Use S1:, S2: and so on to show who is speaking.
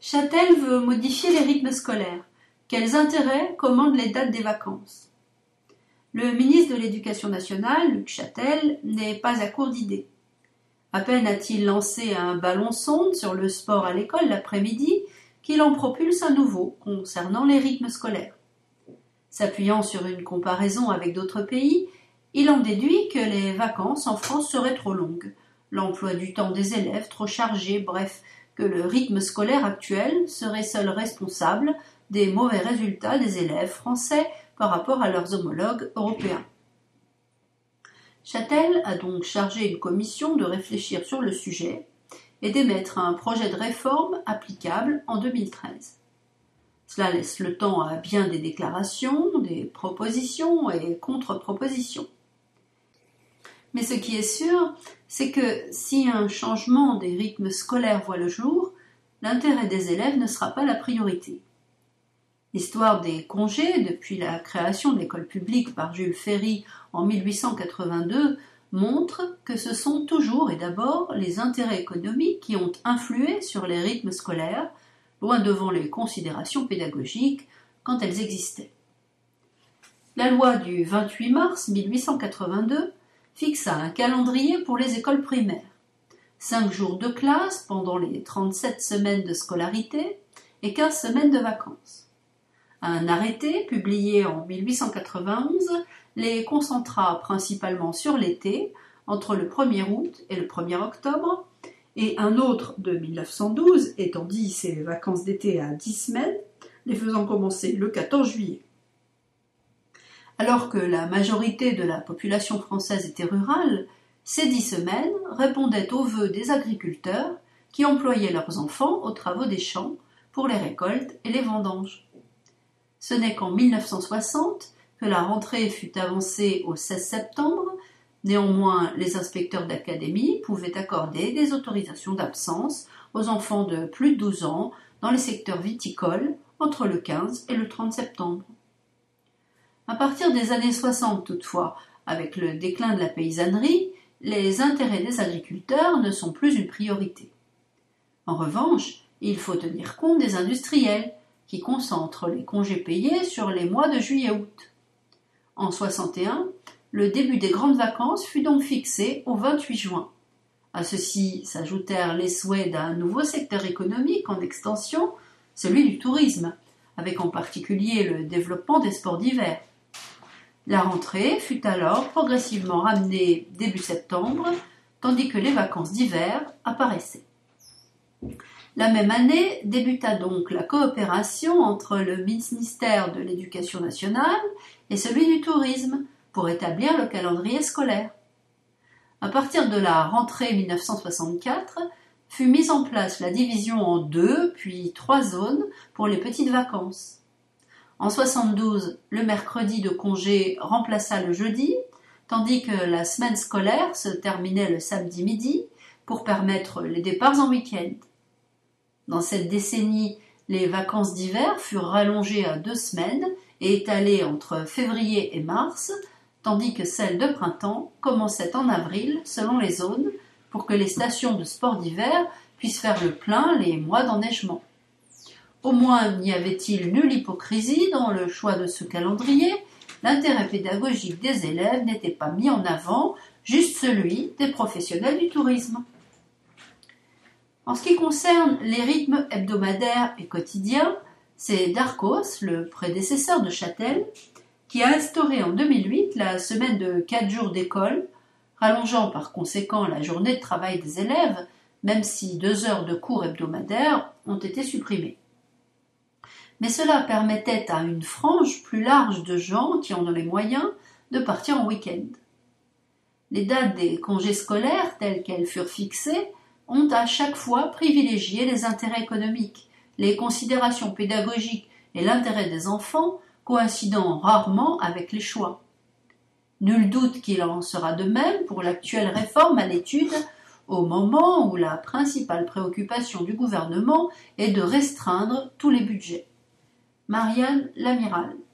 S1: Châtel veut modifier les rythmes scolaires. Quels intérêts commandent les dates des vacances? Le ministre de l'Éducation nationale, Luc Châtel, n'est pas à court d'idées. À peine a-t-il lancé un ballon sonde sur le sport à l'école l'après-midi qu'il en propulse un nouveau concernant les rythmes scolaires. S'appuyant sur une comparaison avec d'autres pays, il en déduit que les vacances en France seraient trop longues, l'emploi du temps des élèves trop chargé, bref, que le rythme scolaire actuel serait seul responsable des mauvais résultats des élèves français par rapport à leurs homologues européens. Châtel a donc chargé une commission de réfléchir sur le sujet et d'émettre un projet de réforme applicable en 2013. Cela laisse le temps à bien des déclarations, des propositions et contre-propositions. Mais ce qui est sûr, c'est que si un changement des rythmes scolaires voit le jour, l'intérêt des élèves ne sera pas la priorité. L'histoire des congés, depuis la création de l'école publique par Jules Ferry en 1882, montre que ce sont toujours et d'abord les intérêts économiques qui ont influé sur les rythmes scolaires, loin devant les considérations pédagogiques quand elles existaient. La loi du 28 mars 1882 fixa un calendrier pour les écoles primaires. 5 jours de classe pendant les 37 semaines de scolarité et 15 semaines de vacances. Un arrêté, publié en 1891, les concentra principalement sur l'été, entre le 1er août et le 1er octobre, et un autre de 1912 étendit ces vacances d'été à 10 semaines, les faisant commencer le 14 juillet. Alors que la majorité de la population française était rurale, ces 10 semaines répondaient aux vœux des agriculteurs qui employaient leurs enfants aux travaux des champs pour les récoltes et les vendanges. Ce n'est qu'en 1960 que la rentrée fut avancée au 16 septembre. Néanmoins, les inspecteurs d'académie pouvaient accorder des autorisations d'absence aux enfants de plus de 12 ans dans les secteurs viticoles entre le 15 et le 30 septembre. À partir des années 60 toutefois, avec le déclin de la paysannerie, les intérêts des agriculteurs ne sont plus une priorité. En revanche, il faut tenir compte des industriels, qui concentrent les congés payés sur les mois de juillet-août. En 61, le début des grandes vacances fut donc fixé au 28 juin. À ceci s'ajoutèrent les souhaits d'un nouveau secteur économique en extension, celui du tourisme, avec en particulier le développement des sports d'hiver. La rentrée fut alors progressivement ramenée début septembre, tandis que les vacances d'hiver apparaissaient. La même année débuta donc la coopération entre le ministère de l'Éducation nationale et celui du tourisme pour établir le calendrier scolaire. À partir de la rentrée 1964, fut mise en place la division en 2 puis 3 zones pour les petites vacances. En 72, le mercredi de congé remplaça le jeudi, tandis que la semaine scolaire se terminait le samedi midi pour permettre les départs en week-end. Dans cette décennie, les vacances d'hiver furent rallongées à 2 semaines et étalées entre février et mars, tandis que celles de printemps commençaient en avril selon les zones pour que les stations de sport d'hiver puissent faire le plein les mois d'enneigement. Au moins n'y avait-il nulle hypocrisie dans le choix de ce calendrier, l'intérêt pédagogique des élèves n'était pas mis en avant, juste celui des professionnels du tourisme. En ce qui concerne les rythmes hebdomadaires et quotidiens, c'est Darcos, le prédécesseur de Châtel, qui a instauré en 2008 la semaine de 4 jours d'école, rallongeant par conséquent la journée de travail des élèves, même si 2 heures de cours hebdomadaires ont été supprimées. Mais cela permettait à une frange plus large de gens qui en ont les moyens de partir en week-end. Les dates des congés scolaires, telles qu'elles furent fixées, ont à chaque fois privilégié les intérêts économiques, les considérations pédagogiques et l'intérêt des enfants, coïncidant rarement avec les choix. Nul doute qu'il en sera de même pour l'actuelle réforme à l'étude, au moment où la principale préoccupation du gouvernement est de restreindre tous les budgets. Marianne Lamiral.